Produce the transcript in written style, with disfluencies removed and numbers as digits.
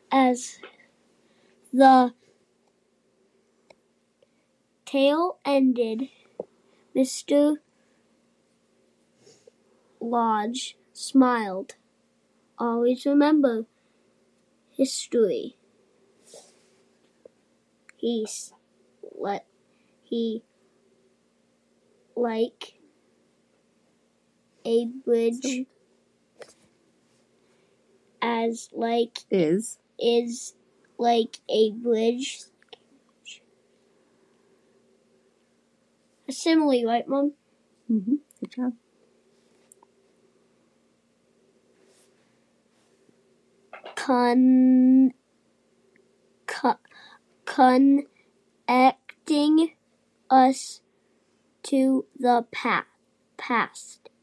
As the tale ended, Mr. Lodge smiled. Always remember history. He like a bridge as like is like a bridge. A simile, right, Mom? Mm-hmm. Good job. Connecting us to the past.